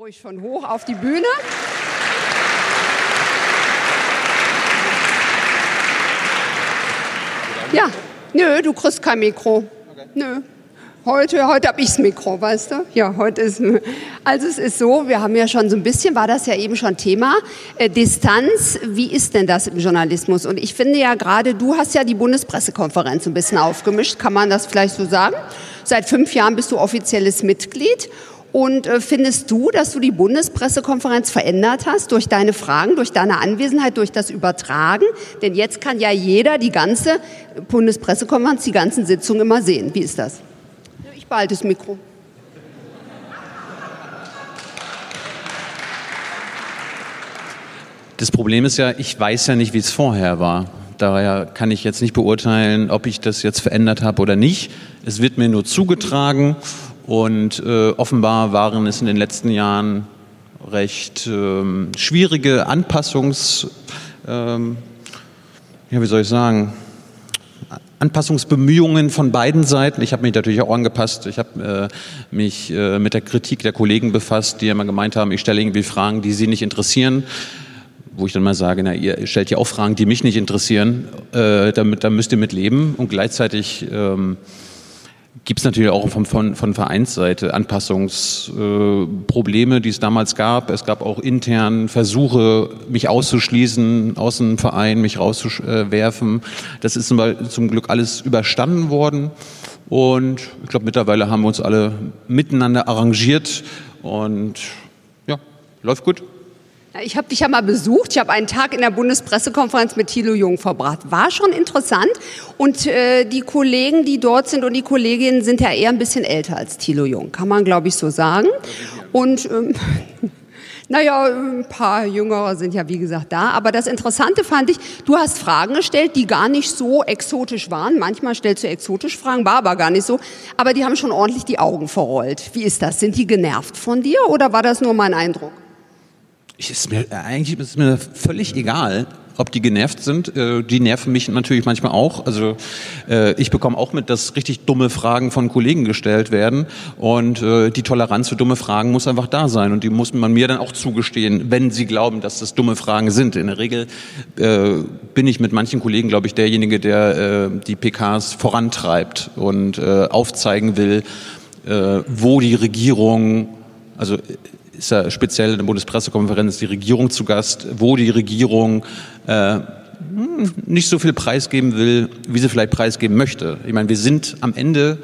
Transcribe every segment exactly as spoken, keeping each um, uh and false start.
ruhig schon hoch auf die Bühne. Ja, nö, du kriegst kein Mikro. Nö. Heute, heute habe ich das Mikro, weißt du? Ja, heute ist. Also es ist so, wir haben ja schon so ein bisschen, war das ja eben schon Thema, äh, Distanz. Wie ist denn das im Journalismus? Und ich finde ja gerade, du hast ja die Bundespressekonferenz ein bisschen aufgemischt, kann man das vielleicht so sagen? Seit fünf Jahren bist du offizielles Mitglied. Und äh, findest du, dass du die Bundespressekonferenz verändert hast durch deine Fragen, durch deine Anwesenheit, durch das Übertragen? Denn jetzt kann ja jeder die ganze Bundespressekonferenz, die ganzen Sitzungen immer sehen. Wie ist das? Ich behalte das Mikro. Das Problem ist ja, ich weiß ja nicht, wie es vorher war. Daher kann ich jetzt nicht beurteilen, ob ich das jetzt verändert habe oder nicht. Es wird mir nur zugetragen. Und äh, offenbar waren es in den letzten Jahren recht ähm, schwierige Anpassungs, ähm, ja, wie soll ich sagen, Anpassungsbemühungen von beiden Seiten. Ich habe mich natürlich auch angepasst. Ich habe äh, mich äh, mit der Kritik der Kollegen befasst, die immer gemeint haben, ich stelle irgendwie Fragen, die sie nicht interessieren. Wo ich dann mal sage, na, ihr stellt ja auch Fragen, die mich nicht interessieren. Äh, damit, da müsst ihr mit leben. Und gleichzeitig ähm, gibt es natürlich auch von, von, von Vereinsseite Anpassungsprobleme, äh, die es damals gab. Es gab auch intern Versuche, mich auszuschließen aus dem Verein, mich rauszuwerfen. Das ist zum, zum Glück alles überstanden worden. Und ich glaube, mittlerweile haben wir uns alle miteinander arrangiert. Und ja, läuft gut. Ich habe dich ja mal besucht. Ich habe einen Tag in der Bundespressekonferenz mit Thilo Jung verbracht. War schon interessant. Und äh, die Kollegen, die dort sind und die Kolleginnen sind ja eher ein bisschen älter als Thilo Jung. Kann man, glaube ich, so sagen. Und ähm, naja, ein paar Jüngere sind ja, wie gesagt, da. Aber das Interessante fand ich, du hast Fragen gestellt, die gar nicht so exotisch waren. Manchmal stellst du exotische Fragen, war aber gar nicht so. Aber die haben schon ordentlich die Augen verrollt. Wie ist das? Sind die genervt von dir oder war das nur mein Eindruck? Ist mir, eigentlich ist mir völlig egal, ob die genervt sind. Äh, die nerven mich natürlich manchmal auch. Also äh, ich bekomme auch mit, dass richtig dumme Fragen von Kollegen gestellt werden. Und äh, die Toleranz für dumme Fragen muss einfach da sein. Und die muss man mir dann auch zugestehen, wenn sie glauben, dass das dumme Fragen sind. In der Regel äh, bin ich mit manchen Kollegen, glaube ich, derjenige, der äh, die P Ks vorantreibt und äh, aufzeigen will, äh, wo die Regierung, also ist ja speziell in der Bundespressekonferenz die Regierung zu Gast, wo die Regierung äh, nicht so viel preisgeben will, wie sie vielleicht preisgeben möchte. Ich meine, wir sind am Ende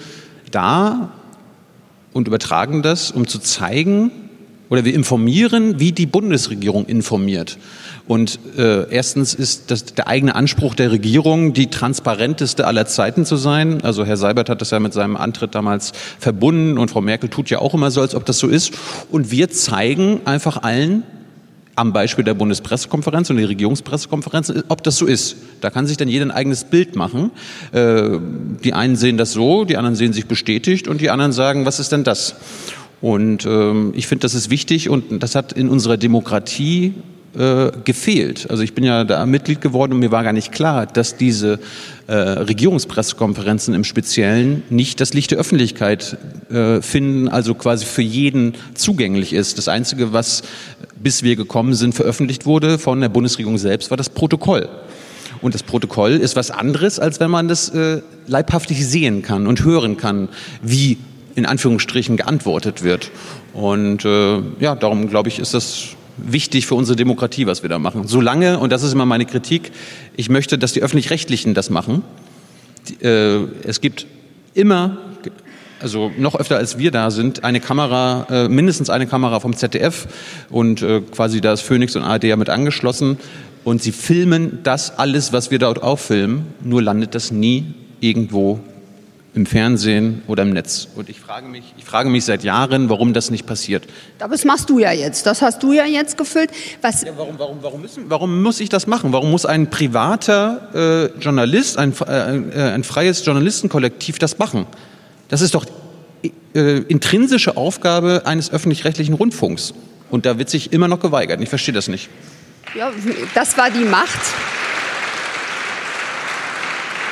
da und übertragen das, um zu zeigen, oder wir informieren, wie die Bundesregierung informiert. Und äh, erstens ist das der eigene Anspruch der Regierung, die transparenteste aller Zeiten zu sein. Also Herr Seibert hat das ja mit seinem Antritt damals verbunden und Frau Merkel tut ja auch immer so, als ob das so ist. Und wir zeigen einfach allen am Beispiel der Bundespressekonferenz und der Regierungspressekonferenz, ob das so ist. Da kann sich dann jeder ein eigenes Bild machen. Äh, die einen sehen das so, die anderen sehen sich bestätigt und die anderen sagen, was ist denn das? Und ähm, ich finde, das ist wichtig und das hat in unserer Demokratie äh, gefehlt. Also ich bin ja da Mitglied geworden und mir war gar nicht klar, dass diese äh, Regierungspressekonferenzen im Speziellen nicht das Licht der Öffentlichkeit äh, finden, also quasi für jeden zugänglich ist. Das Einzige, was bis wir gekommen sind, veröffentlicht wurde von der Bundesregierung selbst, war das Protokoll. Und das Protokoll ist was anderes, als wenn man das äh, leibhaftig sehen kann und hören kann, wie in Anführungsstrichen geantwortet wird. Und äh, ja, darum glaube ich, ist das wichtig für unsere Demokratie, was wir da machen. Solange, und das ist immer meine Kritik, ich möchte, dass die Öffentlich-Rechtlichen das machen. Die, äh, es gibt immer, also noch öfter als wir da sind, eine Kamera, äh, mindestens eine Kamera vom Z D F und äh, quasi da ist Phoenix und A R D ja mit angeschlossen und sie filmen das alles, was wir dort auffilmen, nur landet das nie irgendwo im Fernsehen oder im Netz. Und ich frage mich, ich frage mich seit Jahren, warum das nicht passiert. Aber das machst du ja jetzt. Das hast du ja jetzt gefüllt. Was ja, warum, warum, warum, müssen, warum muss ich das machen? Warum muss ein privater äh, Journalist, ein, äh, ein freies Journalistenkollektiv das machen? Das ist doch äh, intrinsische Aufgabe eines öffentlich-rechtlichen Rundfunks. Und da wird sich immer noch geweigert. Ich verstehe das nicht. Ja, das war die Macht.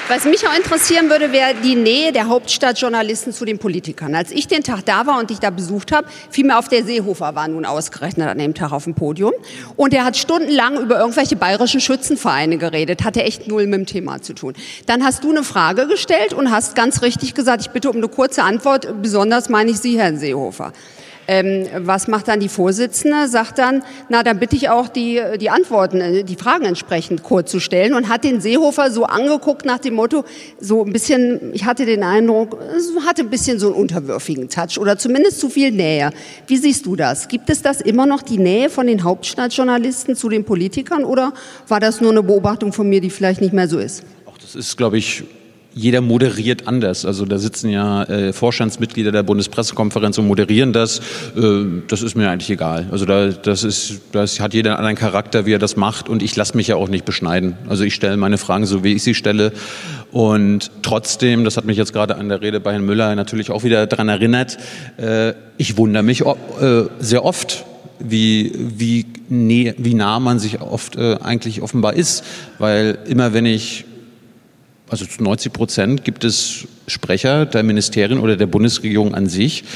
Was mich auch interessieren würde, wäre die Nähe der Hauptstadtjournalisten zu den Politikern. Als ich den Tag da war und dich da besucht habe, fiel mir auf, der Seehofer war nun ausgerechnet an dem Tag auf dem Podium. Und er hat stundenlang über irgendwelche bayerischen Schützenvereine geredet, hatte echt null mit dem Thema zu tun. Dann hast du eine Frage gestellt und hast ganz richtig gesagt, ich bitte um eine kurze Antwort, besonders meine ich Sie, Herrn Seehofer. Ähm, was macht dann die Vorsitzende? Sagt dann, na, dann bitte ich auch die, die Antworten, die Fragen entsprechend kurz zu stellen und hat den Seehofer so angeguckt nach dem Motto, so ein bisschen, ich hatte den Eindruck, es hatte ein bisschen so einen unterwürfigen Touch oder zumindest zu viel Nähe. Wie siehst du das? Gibt es das immer noch, die Nähe von den Hauptstadtjournalisten zu den Politikern oder war das nur eine Beobachtung von mir, die vielleicht nicht mehr so ist? Auch das ist, glaube ich, jeder moderiert anders. Also da sitzen ja äh, Vorstandsmitglieder der Bundespressekonferenz und moderieren das. Äh, das ist mir eigentlich egal. Also da, das ist, das hat jeder einen anderen Charakter, wie er das macht. Und ich lasse mich ja auch nicht beschneiden. Also ich stelle meine Fragen so, wie ich sie stelle. Und trotzdem, das hat mich jetzt gerade an der Rede bei Herrn Müller natürlich auch wieder daran erinnert, äh, ich wundere mich äh, sehr oft, wie, wie, nee, wie nah man sich oft äh, eigentlich offenbar ist. Weil immer wenn ich Also zu neunzig Prozent gibt es Sprecher der Ministerien oder der Bundesregierung an sich,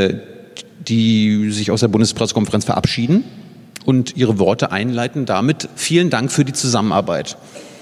die sich aus der Bundespressekonferenz verabschieden und ihre Worte einleiten damit. Vielen Dank für die Zusammenarbeit.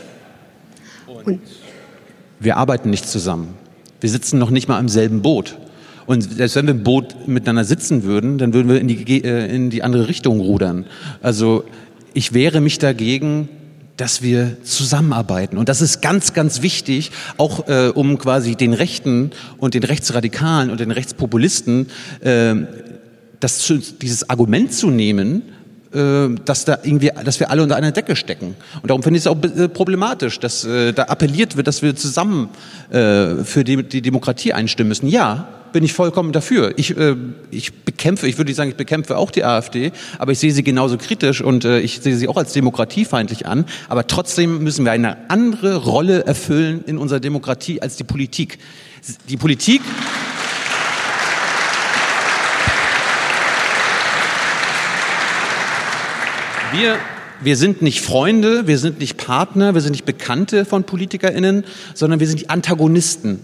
Und wir arbeiten nicht zusammen. Wir sitzen noch nicht mal im selben Boot. Und selbst wenn wir im Boot miteinander sitzen würden, dann würden wir in die, in die andere Richtung rudern. Also ich wehre mich dagegen, dass wir zusammenarbeiten. Und das ist ganz, ganz wichtig, auch äh, um quasi den Rechten und den Rechtsradikalen und den Rechtspopulisten äh, das, dieses Argument zu nehmen, äh, dass, da irgendwie, dass wir alle unter einer Decke stecken. Und darum finde ich es auch äh, problematisch, dass äh, da appelliert wird, dass wir zusammen äh, für die, die Demokratie einstimmen müssen. Ja, bin ich vollkommen dafür. Ich, äh, ich bekämpfe, ich würde nicht sagen, ich bekämpfe auch die AfD, aber ich sehe sie genauso kritisch und äh, ich sehe sie auch als demokratiefeindlich an. Aber trotzdem müssen wir eine andere Rolle erfüllen in unserer Demokratie als die Politik. Die Politik... Wir, wir sind nicht Freunde, wir sind nicht Partner, wir sind nicht Bekannte von PolitikerInnen, sondern wir sind die Antagonisten.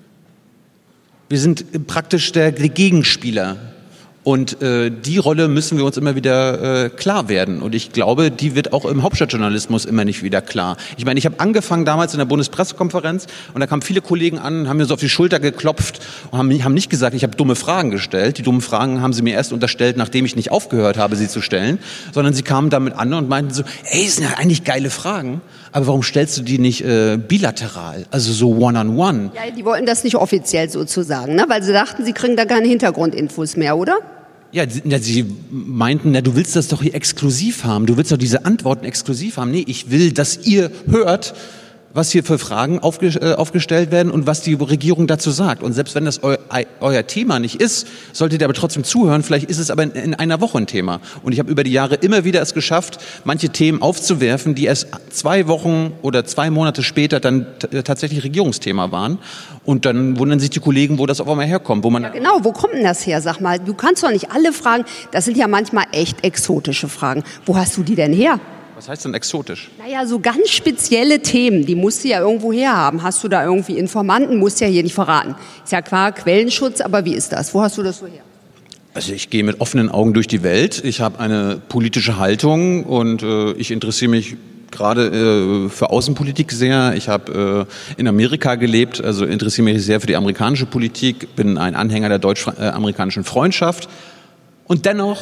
Wir sind praktisch der Gegenspieler. Und äh, die Rolle müssen wir uns immer wieder äh, klar werden. Und ich glaube, die wird auch im Hauptstadtjournalismus immer nicht wieder klar. Ich meine, ich habe angefangen damals in der Bundespressekonferenz und da kamen viele Kollegen an, haben mir so auf die Schulter geklopft und haben, haben nicht gesagt, ich habe dumme Fragen gestellt. Die dummen Fragen haben sie mir erst unterstellt, nachdem ich nicht aufgehört habe, sie zu stellen. Sondern sie kamen damit an und meinten so, ey, das sind ja eigentlich geile Fragen, aber warum stellst du die nicht äh, bilateral, also so one-on-one? Ja, die wollten das nicht offiziell sozusagen, ne? Weil sie dachten, sie kriegen da keine Hintergrundinfos mehr, oder? Ja, sie meinten, na, du willst das doch hier exklusiv haben. Du willst doch diese Antworten exklusiv haben. Nee, ich will, dass ihr hört, was hier für Fragen aufge, äh, aufgestellt werden und was die Regierung dazu sagt. Und selbst wenn das eu, euer Thema nicht ist, solltet ihr aber trotzdem zuhören. Vielleicht ist es aber in, in einer Woche ein Thema. Und ich habe über die Jahre immer wieder es geschafft, manche Themen aufzuwerfen, die erst zwei Wochen oder zwei Monate später dann t- tatsächlich Regierungsthema waren. Und dann wundern sich die Kollegen, wo das auf einmal herkommt. Wo man ja, genau, wo kommt denn das her? Sag mal, du kannst doch nicht alle Fragen, das sind ja manchmal echt exotische Fragen. Wo hast du die denn her? Was heißt denn exotisch? Naja, so ganz spezielle Themen, die musst du ja irgendwo herhaben. Hast du da irgendwie Informanten? Musst du ja hier nicht verraten. Ist ja klar, Quellenschutz, aber wie ist das? Wo hast du das so her? Also ich gehe mit offenen Augen durch die Welt. Ich habe eine politische Haltung und äh, ich interessiere mich gerade äh, für Außenpolitik sehr. Ich habe äh, in Amerika gelebt, also interessiere mich sehr für die amerikanische Politik, bin ein Anhänger der deutsch-amerikanischen Freundschaft. Und dennoch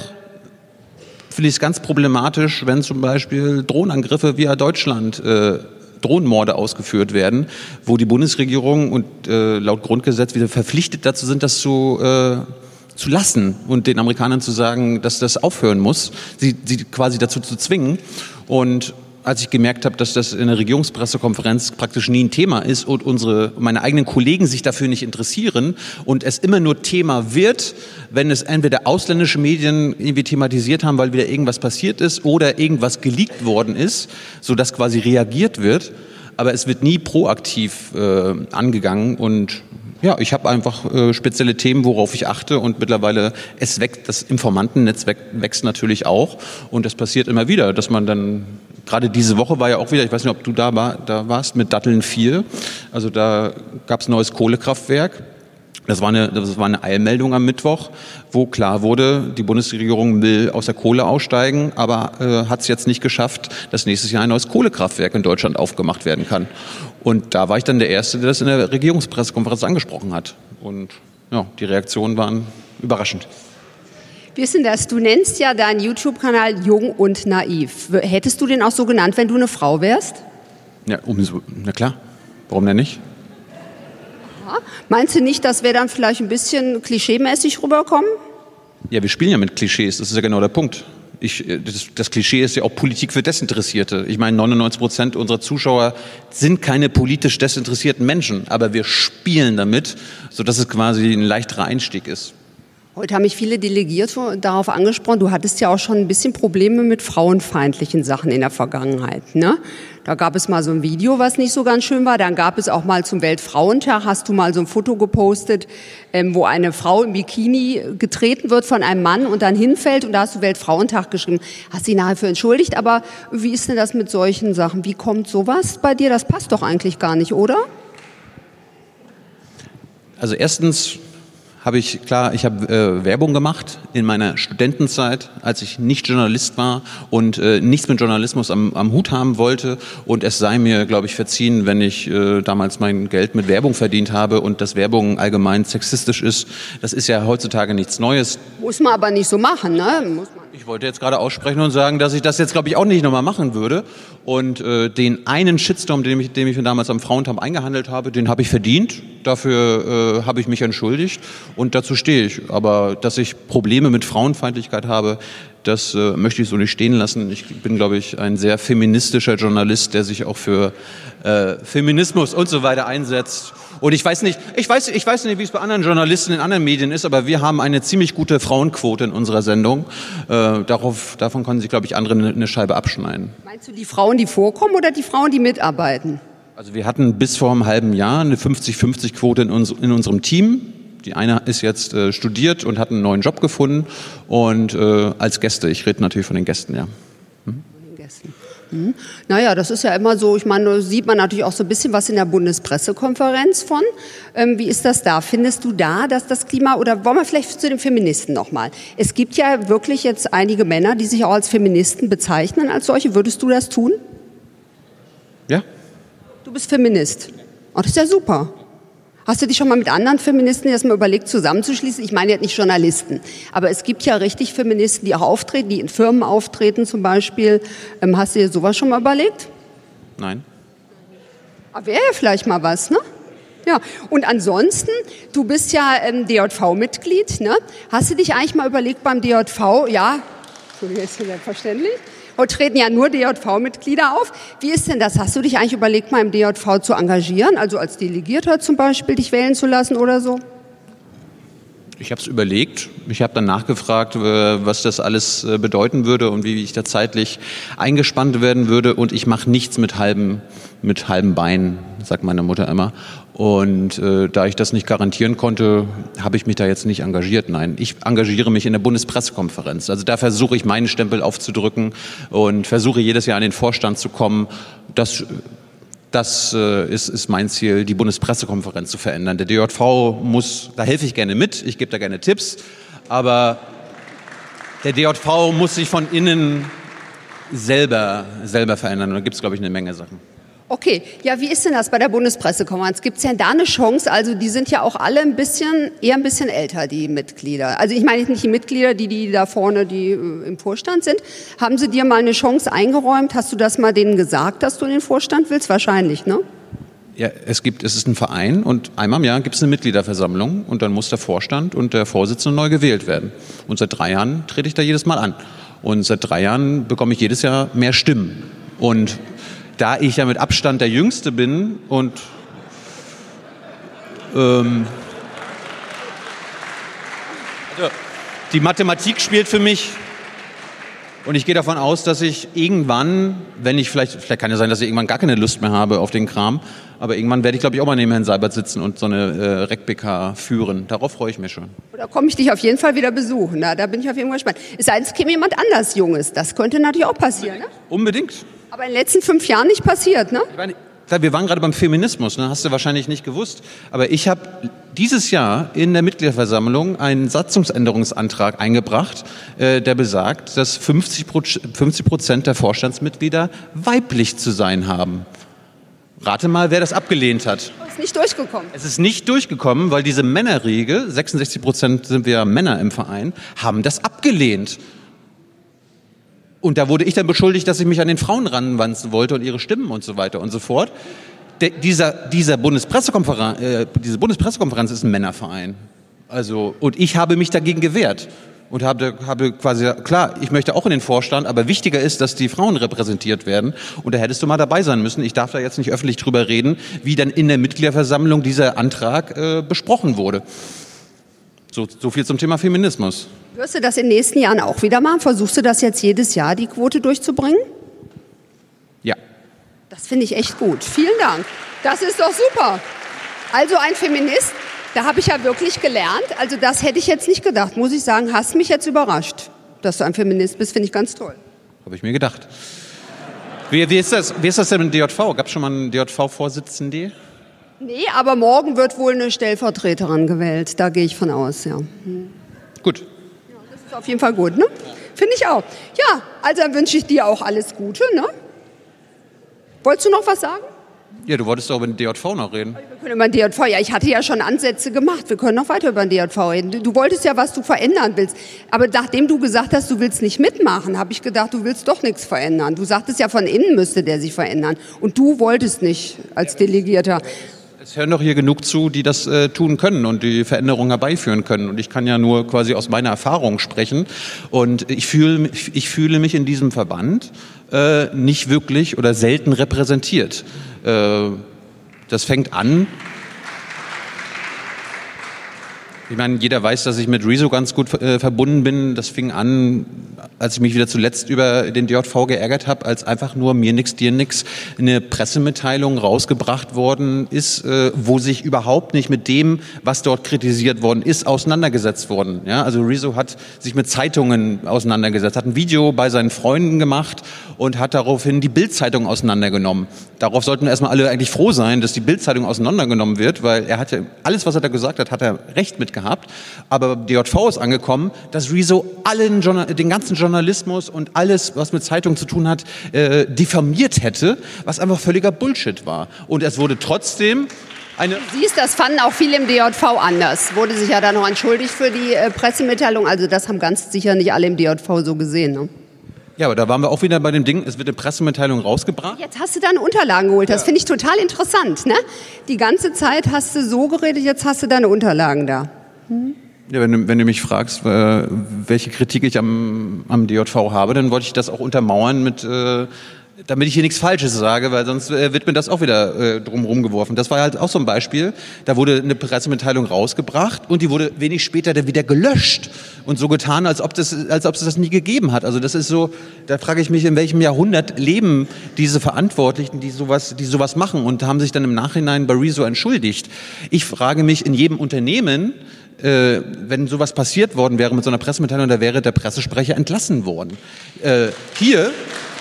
finde ich es ganz problematisch, wenn zum Beispiel Drohnenangriffe via Deutschland, äh, Drohnenmorde ausgeführt werden, wo die Bundesregierung und äh, laut Grundgesetz wieder verpflichtet dazu sind, das zu, äh, zu lassen und den Amerikanern zu sagen, dass das aufhören muss, sie, sie quasi dazu zu zwingen. Und als ich gemerkt habe, dass das in der Regierungspressekonferenz praktisch nie ein Thema ist und unsere, meine eigenen Kollegen sich dafür nicht interessieren und es immer nur Thema wird, wenn es entweder ausländische Medien irgendwie thematisiert haben, weil wieder irgendwas passiert ist oder irgendwas geleakt worden ist, sodass quasi reagiert wird, aber es wird nie proaktiv äh, angegangen und Ja, ich habe einfach äh, spezielle Themen, worauf ich achte und mittlerweile es wächst, das Informantennetz wächst natürlich auch und das passiert immer wieder, dass man dann, gerade diese Woche war ja auch wieder, ich weiß nicht, ob du da, war, da warst, mit Datteln vier, also da gab es ein neues Kohlekraftwerk. Das war, eine, das war eine Eilmeldung am Mittwoch, wo klar wurde, die Bundesregierung will aus der Kohle aussteigen, aber äh, hat es jetzt nicht geschafft, dass nächstes Jahr ein neues Kohlekraftwerk in Deutschland aufgemacht werden kann. Und da war ich dann der Erste, der das in der Regierungspressekonferenz angesprochen hat. Und ja, die Reaktionen waren überraschend. Wie ist denn das? Du nennst ja deinen YouTube-Kanal Jung und Naiv. Hättest du den auch so genannt, wenn du eine Frau wärst? Ja, umso, na klar. Warum denn nicht? Meinst du nicht, dass wir dann vielleicht ein bisschen klischeemäßig rüberkommen? Ja, wir spielen ja mit Klischees, das ist ja genau der Punkt. Ich, das, das Klischee ist ja auch Politik für Desinteressierte. Ich meine, neunundneunzig Prozent unserer Zuschauer sind keine politisch desinteressierten Menschen, aber wir spielen damit, sodass es quasi ein leichterer Einstieg ist. Heute haben mich viele Delegierte darauf angesprochen, du hattest ja auch schon ein bisschen Probleme mit frauenfeindlichen Sachen in der Vergangenheit, ne? Da gab es mal so ein Video, was nicht so ganz schön war. Dann gab es auch mal zum Weltfrauentag, hast du mal so ein Foto gepostet, ähm, wo eine Frau im Bikini getreten wird von einem Mann und dann hinfällt. Und da hast du Weltfrauentag geschrieben. Hast dich nachher für entschuldigt. Aber wie ist denn das mit solchen Sachen? Wie kommt sowas bei dir? Das passt doch eigentlich gar nicht, oder? Also erstens habe ich, klar, ich habe äh, Werbung gemacht in meiner Studentenzeit, als ich nicht Journalist war und äh, nichts mit Journalismus am, am Hut haben wollte. Und es sei mir, glaube ich, verziehen, wenn ich äh, damals mein Geld mit Werbung verdient habe und dass Werbung allgemein sexistisch ist. Das ist ja heutzutage nichts Neues. Muss man aber nicht so machen, ne? Muss man. Ich wollte jetzt gerade aussprechen und sagen, dass ich das jetzt, glaube ich, auch nicht nochmal machen würde. Und äh, den einen Shitstorm, den ich, den ich mir damals am Frauentag eingehandelt habe, den habe ich verdient. Dafür äh, habe ich mich entschuldigt und dazu stehe ich. Aber dass ich Probleme mit Frauenfeindlichkeit habe, das äh, möchte ich so nicht stehen lassen. Ich bin, glaube ich, ein sehr feministischer Journalist, der sich auch für äh, Feminismus und so weiter einsetzt. Und ich weiß nicht, ich weiß, ich weiß nicht, wie es bei anderen Journalisten in anderen Medien ist, aber wir haben eine ziemlich gute Frauenquote in unserer Sendung. Äh, darauf, davon können sich, glaube ich, andere eine Scheibe abschneiden. Meinst du die Frauen, die vorkommen oder die Frauen, die mitarbeiten? Also wir hatten bis vor einem halben Jahr eine fünfzig fünfzig Quote in, uns, in unserem Team. Die eine ist jetzt äh, studiert und hat einen neuen Job gefunden und äh, als Gäste, ich rede natürlich von den Gästen, ja. Hm? Von den Gästen. Hm. Naja, das ist ja immer so, ich meine, da sieht man natürlich auch so ein bisschen was in der Bundespressekonferenz von. Ähm, wie ist das da? Findest du da, dass das Klima, oder wollen wir vielleicht zu den Feministen nochmal? Es gibt ja wirklich jetzt einige Männer, die sich auch als Feministen bezeichnen als solche. Würdest du das tun? Ja. Du bist Feminist. Oh, das ist ja super. Hast du dich schon mal mit anderen Feministen erstmal überlegt, zusammenzuschließen? Ich meine jetzt nicht Journalisten, aber es gibt ja richtig Feministen, die auch auftreten, die in Firmen auftreten zum Beispiel. Ähm, hast du dir sowas schon mal überlegt? Nein. Aber wäre ja vielleicht mal was, ne? Ja, und ansonsten, du bist ja ähm, D J V-Mitglied, ne? Hast du dich eigentlich mal überlegt beim D J V, ja, Entschuldigung, ist selbstverständlich, heute treten ja nur D J V-Mitglieder auf. Wie ist denn das? Hast du dich eigentlich überlegt, mal im D J V zu engagieren, also als Delegierter zum Beispiel, dich wählen zu lassen oder so? Ich habe es überlegt. Ich habe dann nachgefragt, was das alles bedeuten würde und wie ich da zeitlich eingespannt werden würde. Und ich mache nichts mit halbem, mit halbem Bein, sagt meine Mutter immer. Und äh, da ich das nicht garantieren konnte, habe ich mich da jetzt nicht engagiert. Nein, ich engagiere mich in der Bundespressekonferenz. Also da versuche ich meinen Stempel aufzudrücken und versuche jedes Jahr an den Vorstand zu kommen. Das Das äh, ist, ist mein Ziel, die Bundespressekonferenz zu verändern. Der D J V muss, da helfe ich gerne mit, ich gebe da gerne Tipps, aber der D J V muss sich von innen selber, selber verändern. Und da gibt es, glaube ich, eine Menge Sachen. Okay, ja, wie ist denn das bei der Bundespressekonferenz? Gibt es denn da eine Chance? Also die sind ja auch alle ein bisschen, eher ein bisschen älter, die Mitglieder. Also ich meine nicht die Mitglieder, die, die da vorne, die äh, im Vorstand sind. Haben sie dir mal eine Chance eingeräumt? Hast du das mal denen gesagt, dass du in den Vorstand willst? Wahrscheinlich, ne? Ja, es gibt, es ist ein Verein und einmal im Jahr gibt es eine Mitgliederversammlung und dann muss der Vorstand und der Vorsitzende neu gewählt werden. Und seit drei Jahren trete ich da jedes Mal an. Und seit drei Jahren bekomme ich jedes Jahr mehr Stimmen. Und da ich ja mit Abstand der Jüngste bin und ähm, also die Mathematik spielt für mich, Und ich gehe davon aus, dass ich irgendwann, wenn ich vielleicht, vielleicht kann ja sein, dass ich irgendwann gar keine Lust mehr habe auf den Kram, aber irgendwann werde ich, glaube ich, auch mal neben Herrn Seibert sitzen und so eine äh, R E C B K führen. Darauf freue ich mich schon. Da komme ich dich auf jeden Fall wieder besuchen. Na, da bin ich auf jeden Fall gespannt. Es sei denn, es käme jemand anders Junges. Das könnte natürlich auch passieren. Ne? Unbedingt. Aber in den letzten fünf Jahren nicht passiert, ne? Ich meine, klar, wir waren gerade beim Feminismus, ne? Hast du wahrscheinlich nicht gewusst. Aber ich habe dieses Jahr in der Mitgliederversammlung einen Satzungsänderungsantrag eingebracht, äh, der besagt, dass fünfzig Prozent der Vorstandsmitglieder weiblich zu sein haben. Rate mal, wer das abgelehnt hat. Ist nicht durchgekommen. Es ist nicht durchgekommen, weil diese Männerregel, sechsundsechzig Prozent sind wir Männer im Verein, haben das abgelehnt. Und da wurde ich dann beschuldigt, dass ich mich an den Frauen ranwanzen wollte und ihre Stimmen und so weiter und so fort. Der, dieser, dieser Bundespressekonferenz, äh, diese Bundespressekonferenz ist ein Männerverein. Also, und ich habe mich dagegen gewehrt. Und habe, habe quasi, klar, ich möchte auch in den Vorstand, aber wichtiger ist, dass die Frauen repräsentiert werden. Und da hättest du mal dabei sein müssen. Ich darf da jetzt nicht öffentlich drüber reden, wie dann in der Mitgliederversammlung dieser Antrag äh, besprochen wurde. So, so viel zum Thema Feminismus. Wirst du das in den nächsten Jahren auch wieder machen? Versuchst du das jetzt jedes Jahr, die Quote durchzubringen? Ja. Das finde ich echt gut. Vielen Dank. Das ist doch super. Also ein Feminist, da habe ich ja wirklich gelernt. Also das hätte ich jetzt nicht gedacht, muss ich sagen. Hast mich jetzt überrascht, dass du ein Feminist bist. Finde ich ganz toll. Habe ich mir gedacht. Wie, wie, ist das, wie ist das denn mit D J V? Gab es schon mal einen D J V-Vorsitzenden? Nee, aber morgen wird wohl eine Stellvertreterin gewählt. Da gehe ich von aus, ja. Hm. Gut. Ja, das ist auf jeden Fall gut, ne? Finde ich auch. Ja, also dann wünsche ich dir auch alles Gute, ne? Wolltest du noch was sagen? Ja, du wolltest doch über den D J V noch reden. Wir können über den D J V, ja, ich hatte ja schon Ansätze gemacht. Wir können noch weiter über den D J V reden. Du, du wolltest ja, was du verändern willst. Aber nachdem du gesagt hast, du willst nicht mitmachen, habe ich gedacht, du willst doch nichts verändern. Du sagtest ja, von innen müsste der sich verändern. Und du wolltest nicht als Delegierter. Es hören doch hier genug zu, die das äh, tun können und die Veränderungen herbeiführen können. Und ich kann ja nur quasi aus meiner Erfahrung sprechen. Und ich fühle, ich fühle mich in diesem Verband äh, nicht wirklich oder selten repräsentiert. Äh, das fängt an. Ich meine, jeder weiß, dass ich mit Rezo ganz gut äh, verbunden bin. Das fing an, als ich mich wieder zuletzt über den D J V geärgert habe, als einfach nur mir nix, dir nix eine Pressemitteilung rausgebracht worden ist, äh, wo sich überhaupt nicht mit dem, was dort kritisiert worden ist, auseinandergesetzt worden. Ja, also Rezo hat sich mit Zeitungen auseinandergesetzt, hat ein Video bei seinen Freunden gemacht und hat daraufhin die Bild-Zeitung auseinandergenommen. Darauf sollten erstmal alle eigentlich froh sein, dass die Bild-Zeitung auseinandergenommen wird, weil er hatte alles, was er da gesagt hat, hat er recht mit gehabt. Aber D J V ist angekommen, dass Rezo allen den ganzen Journalismus und alles, was mit Zeitung zu tun hat, äh, diffamiert hätte, was einfach völliger Bullshit war. Und es wurde trotzdem eine... Du siehst, das fanden auch viele im D J V anders. Wurde sich ja dann noch entschuldigt für die äh, Pressemitteilung. Also das haben ganz sicher nicht alle im D J V so gesehen, ne? Ja, aber da waren wir auch wieder bei dem Ding, es wird eine Pressemitteilung rausgebracht. Jetzt hast du deine Unterlagen geholt, das ja. Finde ich total interessant, ne? Die ganze Zeit hast du so geredet, jetzt hast du deine Unterlagen da. Hm? Ja, wenn du, wenn du mich fragst, äh, welche Kritik ich am, am D J V habe, dann wollte ich das auch untermauern mit, äh, damit ich hier nichts Falsches sage, weil sonst äh, wird mir das auch wieder äh, drumherum geworfen. Das war halt auch so ein Beispiel, da wurde eine Pressemitteilung rausgebracht und die wurde wenig später dann wieder gelöscht und so getan, als ob das, als ob es das nie gegeben hat. Also das ist so, da frage ich mich, in welchem Jahrhundert leben diese Verantwortlichen, die sowas, die sowas machen und haben sich dann im Nachhinein bei Rezo entschuldigt. Ich frage mich, in jedem Unternehmen, Äh, wenn sowas passiert worden wäre mit so einer Pressemitteilung, da wäre der Pressesprecher entlassen worden. Äh, hier,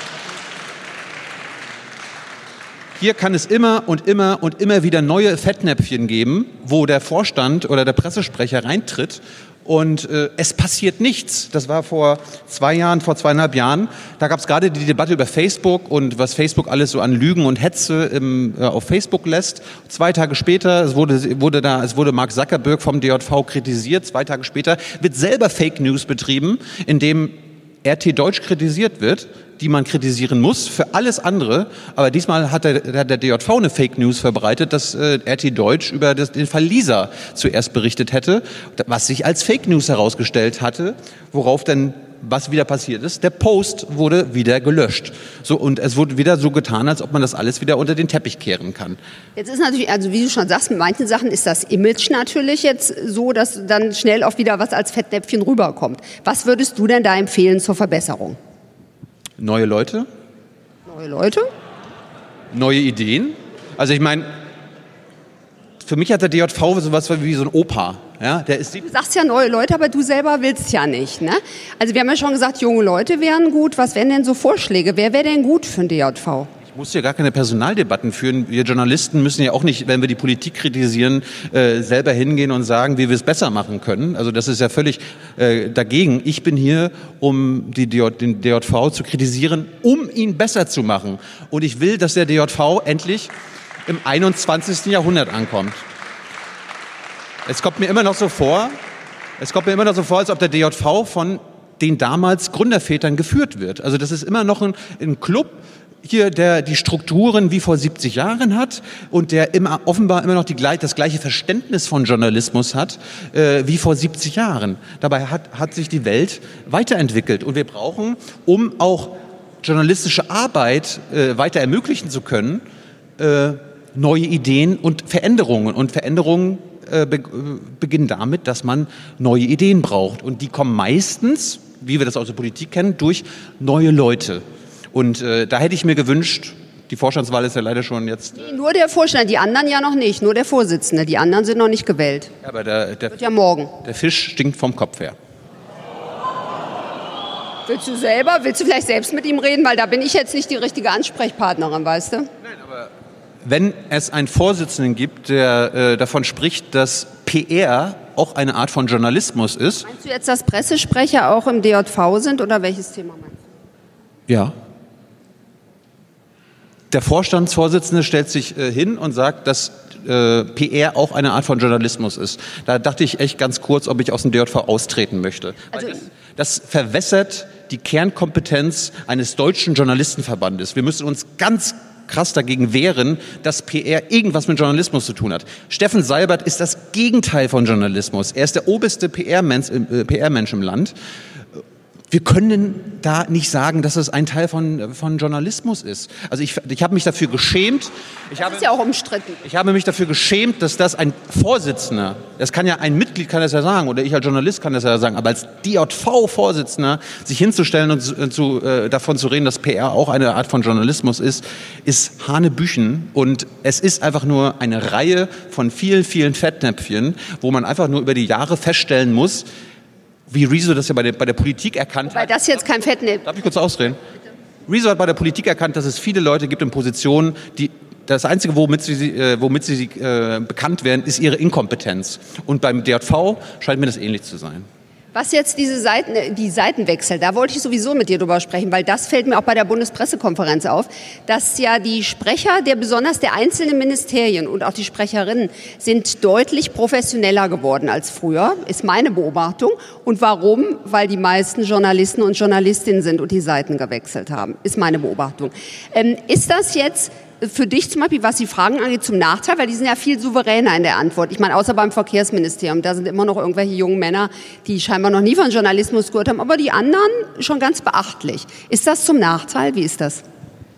hier kann es immer und immer und immer wieder neue Fettnäpfchen geben, wo der Vorstand oder der Pressesprecher reintritt und äh, es passiert nichts. Das war vor zwei Jahren, vor zweieinhalb Jahren. Da gab es gerade die Debatte über Facebook und was Facebook alles so an Lügen und Hetze im, äh, auf Facebook lässt. Zwei Tage später, es wurde, wurde da, es wurde Mark Zuckerberg vom D J V kritisiert. Zwei Tage später wird selber Fake News betrieben, indem R T Deutsch kritisiert wird, die man kritisieren muss für alles andere. Aber diesmal hat der, hat der D J V eine Fake News verbreitet, dass äh, R T Deutsch über das, den Fall Lisa zuerst berichtet hätte, was sich als Fake News herausgestellt hatte, worauf dann was wieder passiert ist. Der Post wurde wieder gelöscht. So, und es wurde wieder so getan, als ob man das alles wieder unter den Teppich kehren kann. Jetzt ist natürlich, also wie du schon sagst, mit manchen Sachen ist das Image natürlich jetzt so, dass dann schnell auch wieder was als Fettnäpfchen rüberkommt. Was würdest du denn da empfehlen zur Verbesserung? Neue Leute? Neue Leute? Neue Ideen? Also ich meine, für mich hat der D J V sowas wie so ein Opa. Ja, der ist du sagst ja neue Leute, aber du selber willst ja nicht. Ne? Also wir haben ja schon gesagt, junge Leute wären gut. Was wären denn so Vorschläge? Wer wäre denn gut für den D J V? Ich muss ja gar keine Personaldebatten führen. Wir Journalisten müssen ja auch nicht, wenn wir die Politik kritisieren, äh, selber hingehen und sagen, wie wir es besser machen können. Also das ist ja völlig äh, dagegen. Ich bin hier, um die D J, den D J V zu kritisieren, um ihn besser zu machen. Und ich will, dass der D J V endlich im einundzwanzigsten Jahrhundert ankommt. Es kommt mir immer noch so vor, es kommt mir immer noch so vor, als ob der D J V von den damals Gründervätern geführt wird. Also das ist immer noch ein, ein Club hier, der die Strukturen wie vor siebzig Jahren hat und der immer, offenbar immer noch die, das gleiche Verständnis von Journalismus hat äh, wie vor siebzig Jahren. Dabei hat, hat sich die Welt weiterentwickelt und wir brauchen, um auch journalistische Arbeit äh, weiter ermöglichen zu können, äh, neue Ideen und Veränderungen. Und Veränderungen äh, be- beginnen damit, dass man neue Ideen braucht. Und die kommen meistens, wie wir das aus der Politik kennen, durch neue Leute. Und äh, da hätte ich mir gewünscht, die Vorstandswahl ist ja leider schon jetzt... Nee, nur der Vorstand, die anderen ja noch nicht, nur der Vorsitzende. Die anderen sind noch nicht gewählt. Ja, aber der, der, wird ja morgen. Der Fisch stinkt vom Kopf her. Willst du selber, willst du vielleicht selbst mit ihm reden? Weil da bin ich jetzt nicht die richtige Ansprechpartnerin, weißt du? Nein, aber wenn es einen Vorsitzenden gibt, der äh, davon spricht, dass P R auch eine Art von Journalismus ist... Meinst du jetzt, dass Pressesprecher auch im D J V sind oder welches Thema meinst du? Ja. Der Vorstandsvorsitzende stellt sich äh, hin und sagt, dass äh, P R auch eine Art von Journalismus ist. Da dachte ich echt ganz kurz, ob ich aus dem D J V austreten möchte. Also Weil das, das verwässert die Kernkompetenz eines deutschen Journalistenverbandes. Wir müssen uns ganz krass dagegen wehren, dass P R irgendwas mit Journalismus zu tun hat. Steffen Seibert ist das Gegenteil von Journalismus. Er ist der oberste P R-Mensch äh, P R-Mensch im Land. Wir können da nicht sagen, dass es ein Teil von, von Journalismus ist. Also ich, ich habe mich dafür geschämt. Ich das habe, ist ja auch umstritten. Ich habe mich dafür geschämt, dass das ein Vorsitzender, das kann ja ein Mitglied kann das ja sagen oder ich als Journalist kann das ja sagen, aber als D J V-Vorsitzender sich hinzustellen und zu, zu, äh, davon zu reden, dass P R auch eine Art von Journalismus ist, ist Hanebüchen. Und es ist einfach nur eine Reihe von vielen, vielen Fettnäpfchen, wo man einfach nur über die Jahre feststellen muss, wie Rezo das ja bei der, bei der Politik erkannt Weil hat. Weil das jetzt kein Fettnäpfchen. Darf ich kurz ausreden? Rezo hat bei der Politik erkannt, dass es viele Leute gibt in Positionen, die das Einzige, womit sie, äh, womit sie äh, bekannt werden, ist ihre Inkompetenz. Und beim D J V scheint mir das ähnlich zu sein. Was jetzt diese Seiten, die Seitenwechsel, da wollte ich sowieso mit dir drüber sprechen, weil das fällt mir auch bei der Bundespressekonferenz auf, dass ja die Sprecher, der besonders der einzelnen Ministerien und auch die Sprecherinnen sind deutlich professioneller geworden als früher, ist meine Beobachtung. Und warum? Weil die meisten Journalisten und Journalistinnen sind und die Seiten gewechselt haben, ist meine Beobachtung. Ähm, ist das jetzt für dich zum Beispiel, was die Fragen angeht, zum Nachteil? Weil die sind ja viel souveräner in der Antwort. Ich meine, außer beim Verkehrsministerium, da sind immer noch irgendwelche jungen Männer, die scheinbar noch nie von Journalismus gehört haben, aber die anderen schon ganz beachtlich. Ist das zum Nachteil? Wie ist das?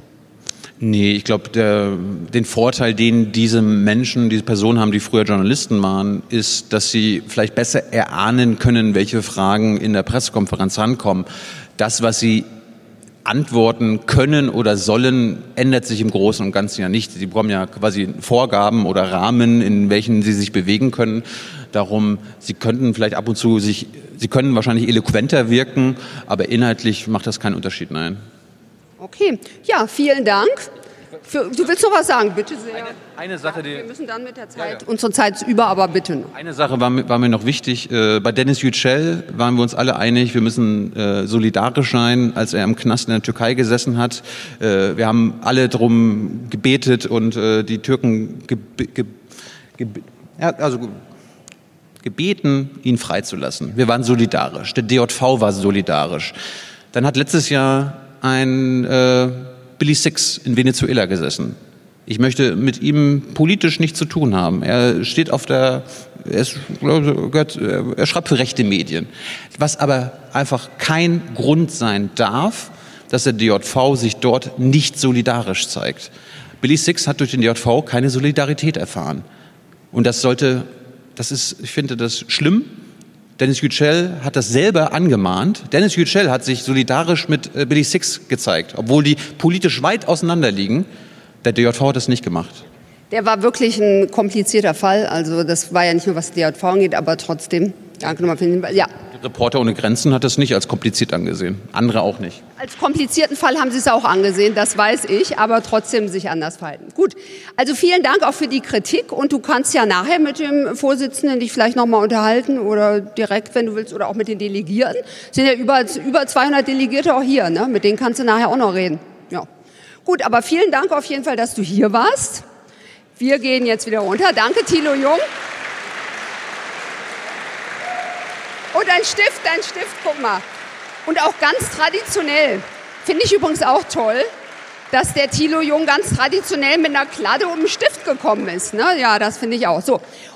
Nee, ich glaube, den Vorteil, den diese Menschen, diese Personen haben, die früher Journalisten waren, ist, dass sie vielleicht besser erahnen können, welche Fragen in der Pressekonferenz rankommen. Das, was sie antworten können oder sollen, ändert sich im Großen und Ganzen ja nicht. Sie bekommen ja quasi Vorgaben oder Rahmen, in welchen sie sich bewegen können. Darum, sie könnten vielleicht ab und zu sich, sie können wahrscheinlich eloquenter wirken, aber inhaltlich macht das keinen Unterschied, nein. Okay, ja, vielen Dank. Für, du willst noch was sagen, bitte sehr. Eine, eine Sache, die, wir müssen dann mit der Zeit, ja, ja. unsere Zeit ist über, aber bitte noch. Eine Sache war mir, war mir noch wichtig. Äh, bei Dennis Yücel waren wir uns alle einig, wir müssen äh, solidarisch sein, als er im Knast in der Türkei gesessen hat. Äh, wir haben alle darum gebetet und äh, die Türken ge, ge, ge, ja, also gebeten, ihn freizulassen. Wir waren solidarisch. Der D J V war solidarisch. Dann hat letztes Jahr ein äh, Billy Six in Venezuela gesessen. Ich möchte mit ihm politisch nichts zu tun haben. Er steht auf der, er, ist, gehört, er schreibt für rechte Medien. Was aber einfach kein Grund sein darf, dass der D J V sich dort nicht solidarisch zeigt. Billy Six hat durch den D J V keine Solidarität erfahren. Und das sollte, das ist, ich finde das schlimm. Dennis Yücel hat das selber angemahnt. Dennis Yücel hat sich solidarisch mit äh, Billy Six gezeigt, obwohl die politisch weit auseinander liegen. Der D J V hat das nicht gemacht. Der war wirklich ein komplizierter Fall. Also das war ja nicht nur, was D J V angeht, aber trotzdem. Danke nochmal für den Hinweis. Ja. Reporter ohne Grenzen hat das nicht als kompliziert angesehen. Andere auch nicht. Als komplizierten Fall haben sie es auch angesehen, das weiß ich, aber trotzdem sich anders verhalten. Gut, also vielen Dank auch für die Kritik und du kannst ja nachher mit dem Vorsitzenden dich vielleicht nochmal unterhalten oder direkt, wenn du willst, oder auch mit den Delegierten. Es sind ja über, über zweihundert Delegierte auch hier, ne? Mit denen kannst du nachher auch noch reden. Ja. Gut, aber vielen Dank auf jeden Fall, dass du hier warst. Wir gehen jetzt wieder runter. Danke, Thilo Jung. Und ein Stift, ein Stift, guck mal. Und auch ganz traditionell, finde ich übrigens auch toll, dass der Thilo Jung ganz traditionell mit einer Kladde um den Stift gekommen ist. Ne? Ja, das finde ich auch. So.